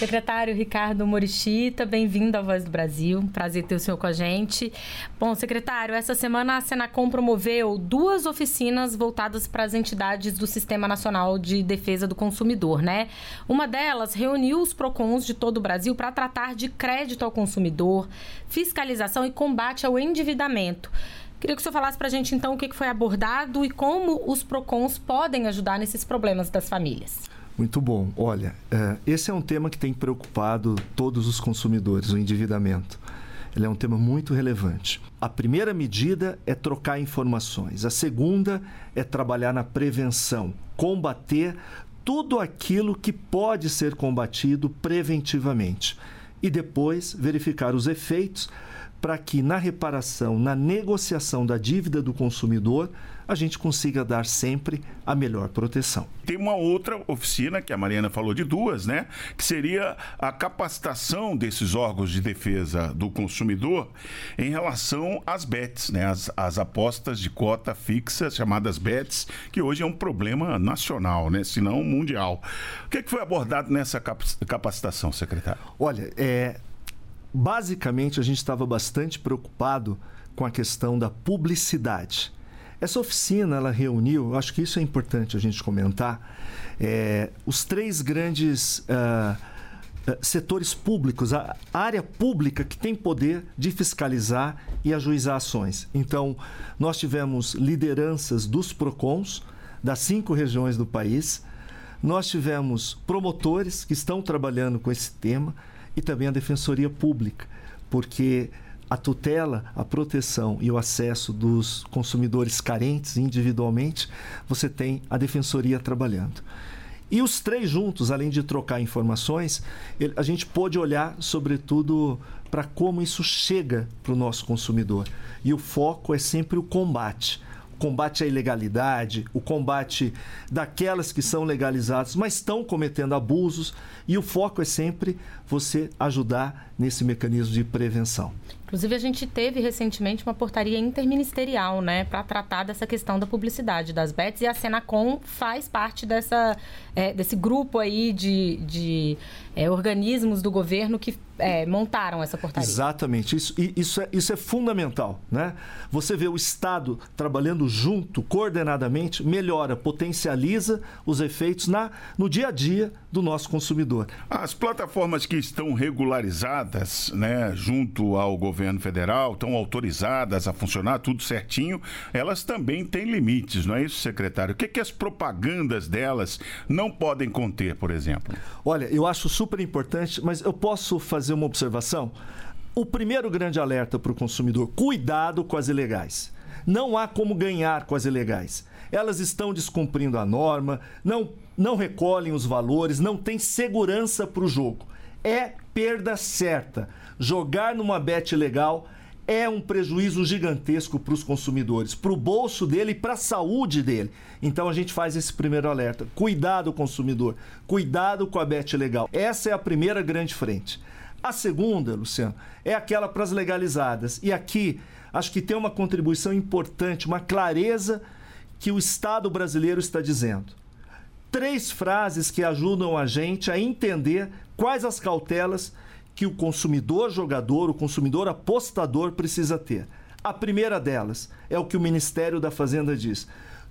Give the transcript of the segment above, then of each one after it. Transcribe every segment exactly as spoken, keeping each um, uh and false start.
Secretário Ricardo Morishita, bem-vindo à Voz do Brasil. Prazer ter o senhor com a gente. Bom, secretário, essa semana a Senacom promoveu duas oficinas voltadas para as entidades do Sistema Nacional de Defesa do Consumidor, né? Uma delas reuniu os PROCONs de todo o Brasil para tratar de crédito ao consumidor, fiscalização e combate ao endividamento. Queria que o senhor falasse para a gente, então, o que foi abordado e como os PROCONs podem ajudar nesses problemas das famílias. Muito bom. Olha, esse é um tema que tem preocupado todos os consumidores, o endividamento. Ele é um tema muito relevante. A primeira medida é trocar informações. A segunda é trabalhar na prevenção, combater tudo aquilo que pode ser combatido preventivamente. E depois verificar os efeitos para que na reparação, na negociação da dívida do consumidor, a gente consiga dar sempre a melhor proteção. Tem uma outra oficina, que a Mariana falou de duas, né? Que seria a capacitação desses órgãos de defesa do consumidor em relação às bets, né? As, as apostas de cota fixa, chamadas bets, que hoje é um problema nacional, né? Se não mundial. O que, é que foi abordado nessa capacitação, secretário? Olha, é... basicamente, a gente estava bastante preocupado com a questão da publicidade. Essa oficina, ela reuniu, acho que isso é importante a gente comentar, é, os três grandes uh, uh, setores públicos, a área pública que tem poder de fiscalizar e ajuizar ações. Então, nós tivemos lideranças dos PROCONs, das cinco regiões do país, nós tivemos promotores que estão trabalhando com esse tema, e também a Defensoria Pública, porque a tutela, a proteção e o acesso dos consumidores carentes individualmente, você tem a Defensoria trabalhando. E os três juntos, além de trocar informações, a gente pôde olhar, sobretudo, para como isso chega para o nosso consumidor. E o foco é sempre o combate. O combate à ilegalidade, o combate daquelas que são legalizadas, mas estão cometendo abusos, e o foco é sempre você ajudar nesse mecanismo de prevenção. Inclusive, a gente teve recentemente uma portaria interministerial, né, para tratar dessa questão da publicidade das bets, e a Senacom faz parte dessa, é, desse grupo aí de, de é, organismos do governo que é, montaram essa portaria. Exatamente, isso, isso, é, isso é fundamental, né? Você vê o Estado trabalhando junto, coordenadamente, melhora, potencializa os efeitos na, no dia a dia do nosso consumidor. As plataformas que estão regularizadas, né, junto ao governo federal, estão autorizadas a funcionar, tudo certinho, elas também têm limites, não é isso, secretário? O que, que as propagandas delas não podem conter, por exemplo? Olha, eu acho super importante, mas eu posso fazer uma observação? O primeiro grande alerta para o consumidor: cuidado com as ilegais. Não há como ganhar com as ilegais. Elas estão descumprindo a norma, não, não recolhem os valores, não tem segurança para o jogo. É perda certa. Jogar numa bet legal é um prejuízo gigantesco para os consumidores, para o bolso dele e para a saúde dele. Então a gente faz esse primeiro alerta. Cuidado, consumidor. Cuidado com a bet legal. Essa é a primeira grande frente. A segunda, Luciano, é aquela para as legalizadas. E aqui, acho que tem uma contribuição importante, uma clareza que o Estado brasileiro está dizendo. Três frases que ajudam a gente a entender quais as cautelas que o consumidor jogador, o consumidor apostador precisa ter. A primeira delas é o que o Ministério da Fazenda diz: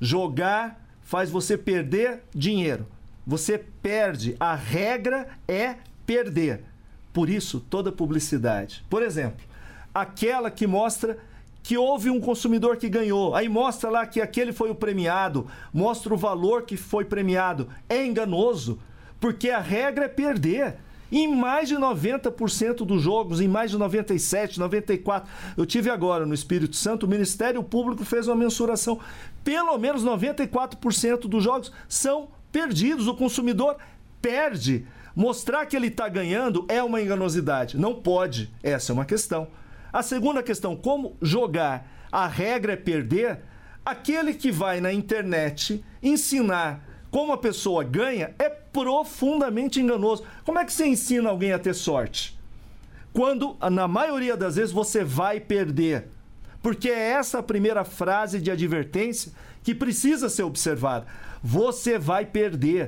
jogar faz você perder dinheiro. Você perde. A regra é perder. Por isso, toda publicidade. Por exemplo, aquela que mostra que houve um consumidor que ganhou, aí mostra lá que aquele foi o premiado, mostra o valor que foi premiado. É enganoso, porque a regra é perder. Em mais de noventa por cento dos jogos, em mais de noventa e sete, noventa e quatro, eu tive agora no Espírito Santo, o Ministério Público fez uma mensuração, pelo menos noventa e quatro por cento dos jogos são perdidos, o consumidor perde. Mostrar que ele está ganhando é uma enganosidade, não pode, essa é uma questão. A segunda questão, como jogar, a regra é perder, aquele que vai na internet ensinar como a pessoa ganha é profundamente enganoso. Como é que você ensina alguém a ter sorte? Quando, na maioria das vezes, você vai perder. Porque é essa a primeira frase de advertência que precisa ser observada. Você vai perder.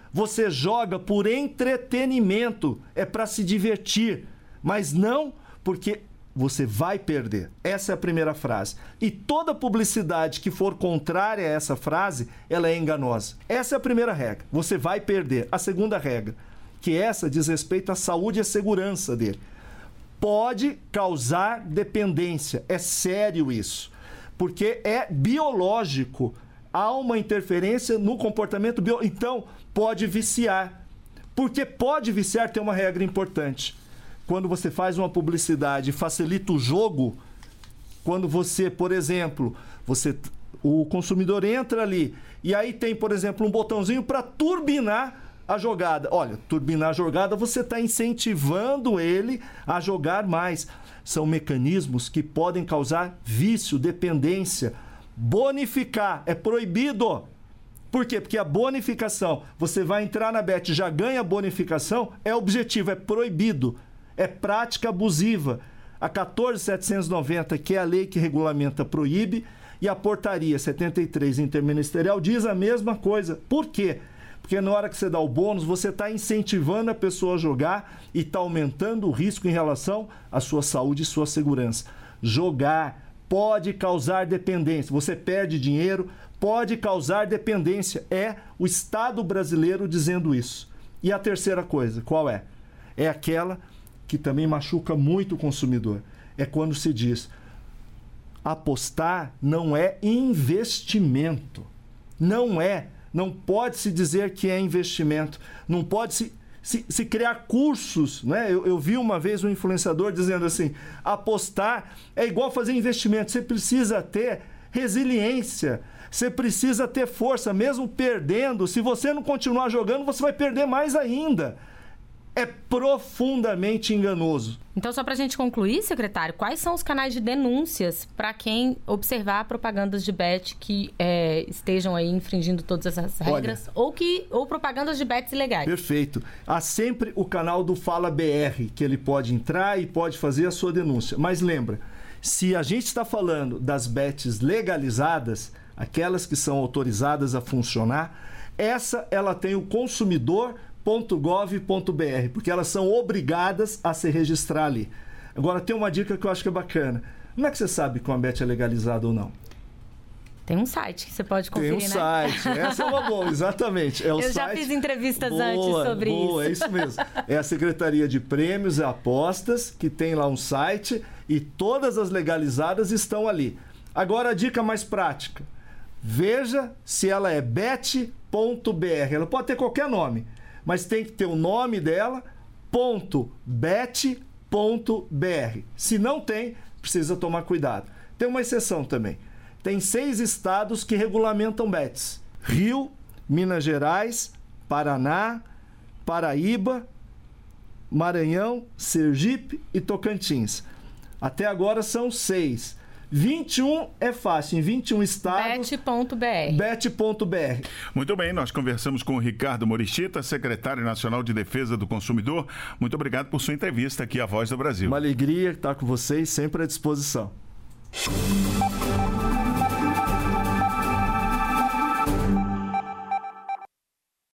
Você joga por entretenimento, é para se divertir, mas não porque você vai perder. Essa é a primeira frase. E toda publicidade que for contrária a essa frase, ela é enganosa. Essa é a primeira regra. Você vai perder. A segunda regra, que essa diz respeito à saúde e à segurança dele. Pode causar dependência. É sério isso. Porque é biológico. Há uma interferência no comportamento biológico. Então, pode viciar. Porque pode viciar, tem uma regra importante. Quando você faz uma publicidade e facilita o jogo, quando você, por exemplo, você, o consumidor entra ali e aí tem, por exemplo, um botãozinho para turbinar a jogada. Olha, turbinar a jogada, você está incentivando ele a jogar mais. São mecanismos que podem causar vício, dependência. Bonificar é proibido. Por quê? Porque a bonificação, você vai entrar na Bet e já ganha bonificação, é objetivo, é proibido. É prática abusiva. A quatorze mil setecentos e noventa, que é a lei que regulamenta, proíbe, e a portaria setenta e três interministerial diz a mesma coisa. Por quê? Porque na hora que você dá o bônus, você está incentivando a pessoa a jogar e está aumentando o risco em relação à sua saúde e sua segurança. Jogar pode causar dependência. Você perde dinheiro, pode causar dependência. É o Estado brasileiro dizendo isso. E a terceira coisa, qual é? É aquela que também machuca muito o consumidor. É quando se diz, apostar não é investimento. Não é. Não pode se dizer que é investimento. Não pode se, se, se criar cursos. Né? Eu, eu vi uma vez um influenciador dizendo assim, apostar é igual fazer investimento. Você precisa ter resiliência. Você precisa ter força. Mesmo perdendo, se você não continuar jogando, você vai perder mais ainda. É profundamente enganoso. Então, só para a gente concluir, secretário, quais são os canais de denúncias para quem observar propagandas de bet que é, estejam aí infringindo todas essas regras? Olha, ou, que, ou propagandas de bets ilegais? Perfeito. Há sempre o canal do Fala B R, que ele pode entrar e pode fazer a sua denúncia. Mas lembra, se a gente está falando das bets legalizadas, aquelas que são autorizadas a funcionar, essa ela tem o consumidor ponto gov ponto br, porque elas são obrigadas a se registrar ali. Agora, tem uma dica que eu acho que é bacana. Como é que você sabe que uma bet é legalizada ou não? Tem um site que você pode conferir, né? Tem um site. Essa é uma boa, exatamente. É o eu site... já fiz entrevistas boa, antes sobre boa, isso. Boa, é isso mesmo. É a Secretaria de Prêmios e Apostas, que tem lá um site e todas as legalizadas estão ali. Agora, a dica mais prática. Veja se ela é bet ponto br. Ela pode ter qualquer nome, mas tem que ter o nome dela, ponto bet ponto br. Se não tem, precisa tomar cuidado. Tem uma exceção também. Tem seis estados que regulamentam bets. Rio, Minas Gerais, Paraná, Paraíba, Maranhão, Sergipe e Tocantins. Até agora são seis. vinte e um é fácil, em vinte e um estados... bet ponto br. bet ponto br. Muito bem, nós conversamos com o Ricardo Morichita, secretário nacional de Defesa do Consumidor. Muito obrigado por sua entrevista aqui à Voz do Brasil. Uma alegria estar com vocês, sempre à disposição.